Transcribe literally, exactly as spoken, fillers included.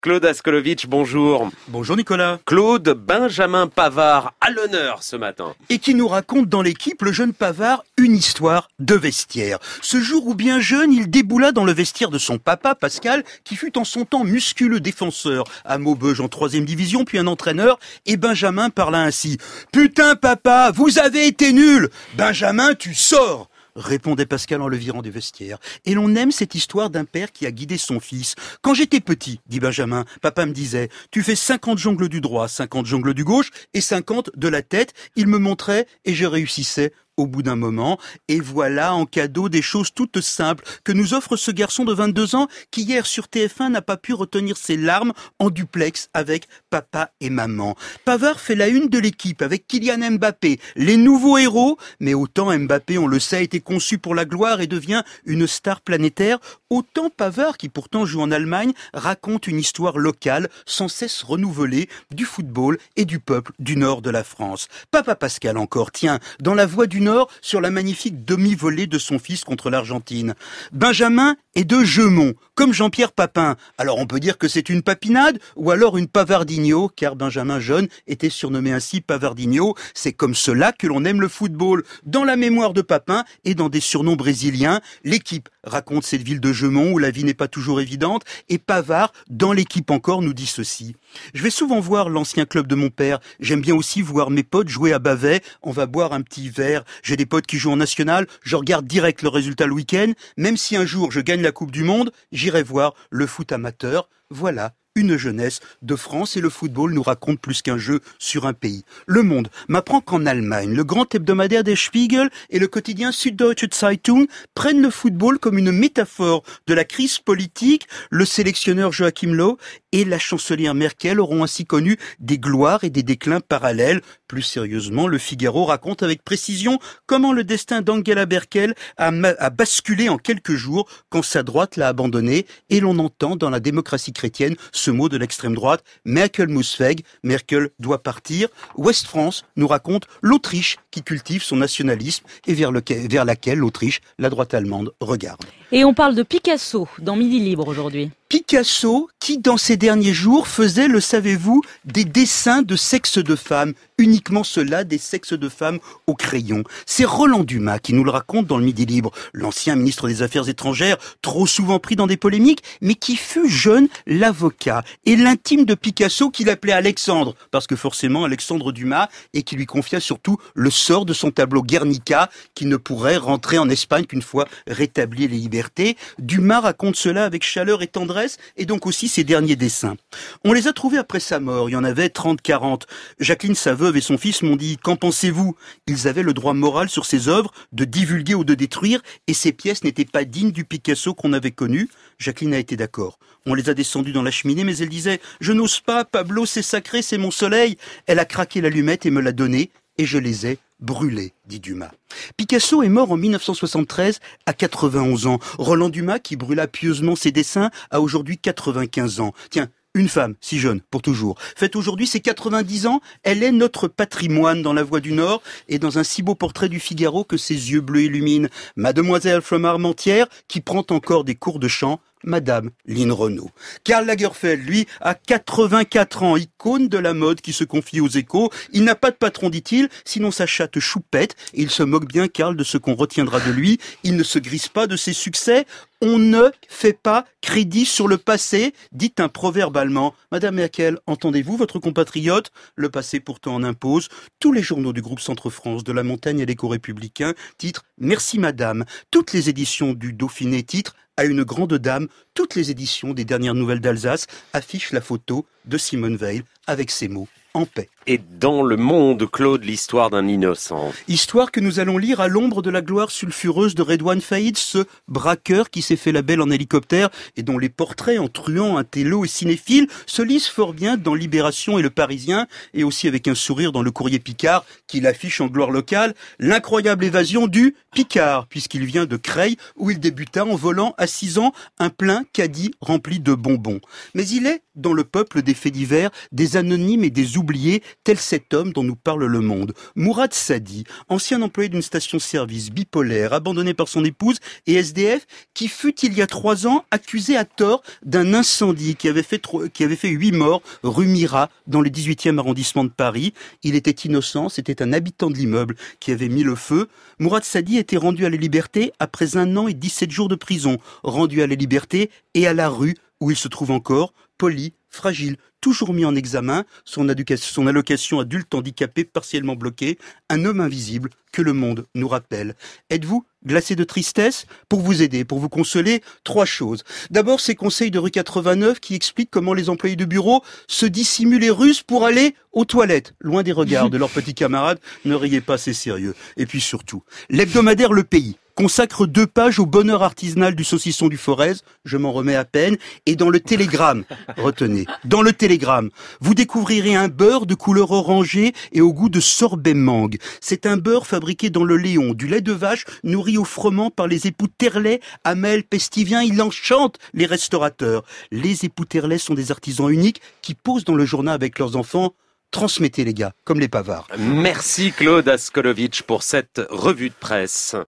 Claude Askolovitch, bonjour. Bonjour Nicolas. Claude, Benjamin Pavard à l'honneur ce matin. Et qui nous raconte dans l'équipe, le jeune Pavard, une histoire de vestiaire. Ce jour où bien jeune, il déboula dans le vestiaire de son papa, Pascal, qui fut en son temps musculeux défenseur à Maubeuge en troisième division, puis un entraîneur, et Benjamin parla ainsi. « Putain papa, vous avez été nul. Benjamin, tu sors !» répondait Pascal en le virant des vestiaires. Et l'on aime cette histoire d'un père qui a guidé son fils. « Quand j'étais petit, dit Benjamin, papa me disait, tu fais cinquante jongles du droit, cinquante jongles du gauche et cinquante de la tête. Il me montrait et je réussissais. » Au bout d'un moment, et voilà en cadeau des choses toutes simples que nous offre ce garçon de vingt-deux ans qui hier sur T F un n'a pas pu retenir ses larmes en duplex avec papa et maman. Pavard fait la une de l'équipe avec Kylian Mbappé, les nouveaux héros, mais autant Mbappé, on le sait, a été conçu pour la gloire et devient une star planétaire, autant Pavard, qui pourtant joue en Allemagne, raconte une histoire locale sans cesse renouvelée du football et du peuple du nord de la France. Papa Pascal encore, tiens, dans la voix du Nord, sur la magnifique demi-volée de son fils contre l'Argentine. Benjamin est de Jeumont, comme Jean-Pierre Papin. Alors on peut dire que c'est une papinade ou alors une Pavardinho, car Benjamin jeune était surnommé ainsi Pavardinho. C'est comme cela que l'on aime le football. Dans la mémoire de Papin et dans des surnoms brésiliens, l'équipe raconte cette ville de Jeumont où la vie n'est pas toujours évidente, et Pavard, dans l'équipe encore, nous dit ceci. Je vais souvent voir l'ancien club de mon père. J'aime bien aussi voir mes potes jouer à Bavay. On va boire un petit verre. J'ai des potes qui jouent en national. Je regarde direct le résultat le week-end. Même si un jour je gagne la Coupe du Monde, j'irai voir le foot amateur. Voilà une jeunesse de France, et le football nous raconte plus qu'un jeu sur un pays. Le Monde m'apprend qu'en Allemagne, le grand hebdomadaire Der Spiegel et le quotidien Süddeutsche Zeitung prennent le football comme une métaphore de la crise politique. Le sélectionneur Joachim Löw et la chancelière Merkel auront ainsi connu des gloires et des déclins parallèles. Plus sérieusement, le Figaro raconte avec précision comment le destin d'Angela Merkel a, a basculé en quelques jours quand sa droite l'a abandonné, et l'on entend dans la démocratie chrétienne ce mot de l'extrême droite, Merkel muss weg, Merkel doit partir. Ouest France nous raconte l'Autriche qui cultive son nationalisme et vers, lequel, vers laquelle l'Autriche, la droite allemande, regarde. Et on parle de Picasso dans Midi Libre aujourd'hui. Picasso, qui dans ces derniers jours faisait, le savez-vous, des dessins de sexe de femmes, uniquement cela, des sexes de femmes au crayon. C'est Roland Dumas qui nous le raconte dans le Midi Libre, l'ancien ministre des Affaires étrangères, trop souvent pris dans des polémiques, mais qui fut jeune l'avocat et l'intime de Picasso qu'il appelait Alexandre, parce que forcément Alexandre Dumas, et qui lui confia surtout le sort de son tableau Guernica, qui ne pourrait rentrer en Espagne qu'une fois rétabli les libertés. Dumas raconte cela avec chaleur et tendresse, et donc aussi ses derniers dessins. On les a trouvés après sa mort, il y en avait trente quarante. Jacqueline, sa veuve, et son fils m'ont dit « Qu'en pensez-vous » Ils avaient le droit moral sur ses œuvres de divulguer ou de détruire, et ces pièces n'étaient pas dignes du Picasso qu'on avait connu. Jacqueline a été d'accord. On les a descendus dans la cheminée, mais elle disait « Je n'ose pas, Pablo, c'est sacré, c'est mon soleil ». Elle a craqué l'allumette et me l'a donnée, et je les ai brûlés, dit Dumas. Picasso est mort en mille neuf cent soixante-treize à quatre-vingt-onze ans. Roland Dumas, qui brûla pieusement ses dessins, a aujourd'hui quatre-vingt-quinze ans. Tiens, une femme, si jeune, pour toujours, fête aujourd'hui ses quatre-vingt-dix ans, elle est notre patrimoine dans La Voix du Nord, et dans un si beau portrait du Figaro que ses yeux bleus illuminent. Mademoiselle from Armentières, qui prend encore des cours de chant, Madame Lynn Renaud. Karl Lagerfeld, lui, a quatre-vingt-quatre ans, icône de la mode qui se confie aux Échos. Il n'a pas de patron, dit-il, sinon sa chatte choupette, et il se moque bien, Karl, de ce qu'on retiendra de lui. Il ne se grise pas de ses succès. On ne fait pas crédit sur le passé, dit un proverbe allemand. Madame Merkel, entendez-vous votre compatriote? Le passé pourtant en impose. Tous les journaux du groupe Centre-France, de La Montagne à l'Écho républicain, titre « Merci Madame ». Toutes les éditions du Dauphiné titrent « À une grande dame ». Toutes les éditions des dernières nouvelles d'Alsace affichent la photo de Simone Veil avec ces mots « En paix ». Et dans Le Monde, Claude, l'histoire d'un innocent. Histoire que nous allons lire à l'ombre de la gloire sulfureuse de Redouane Faïd, ce braqueur qui s'est fait la belle en hélicoptère et dont les portraits en truand, intello et cinéphiles se lisent fort bien dans Libération et Le Parisien, et aussi avec un sourire dans Le Courrier Picard qui l'affiche en gloire locale, l'incroyable évasion du Picard, puisqu'il vient de Creil où il débuta en volant à six ans un plein caddie rempli de bonbons. Mais il est dans le peuple des faits divers, des anonymes et des oubliés, tel cet homme dont nous parle Le Monde. Mourad Sadi, ancien employé d'une station-service bipolaire, abandonné par son épouse et S D F, qui fut il y a trois ans accusé à tort d'un incendie qui avait fait trop, qui avait fait huit morts rue Mira dans le dix-huitième arrondissement de Paris. Il était innocent, c'était un habitant de l'immeuble qui avait mis le feu. Mourad Sadi a été rendu à la liberté après un an et dix-sept jours de prison, rendu à la liberté et à la rue où il se trouve encore, poli, fragile, toujours mis en examen, son, son allocation adulte handicapé partiellement bloquée, un homme invisible que le monde nous rappelle. Êtes-vous glacé de tristesse? Pour vous aider, pour vous consoler, trois choses. D'abord, ces conseils de rue quatre-vingt-neuf qui expliquent comment les employés de bureau se dissimulent les russes pour aller aux toilettes, loin des regards de leurs petits camarades. Ne riez pas, c'est sérieux. Et puis surtout, l'hebdomadaire Le Pays consacre deux pages au bonheur artisanal du saucisson du Forez, je m'en remets à peine, et dans le Télégramme, retenez, dans le Télégramme, vous découvrirez un beurre de couleur orangée et au goût de sorbet mangue. C'est un beurre fabriqué dans le Léon, du lait de vache nourri au froment par les époux Terlet, Hamel, Pestivien, il enchante les restaurateurs. Les époux Terlet sont des artisans uniques qui posent dans le journal avec leurs enfants. Transmettez les gars, comme les Pavards. Merci Claude Askolovitch pour cette revue de presse.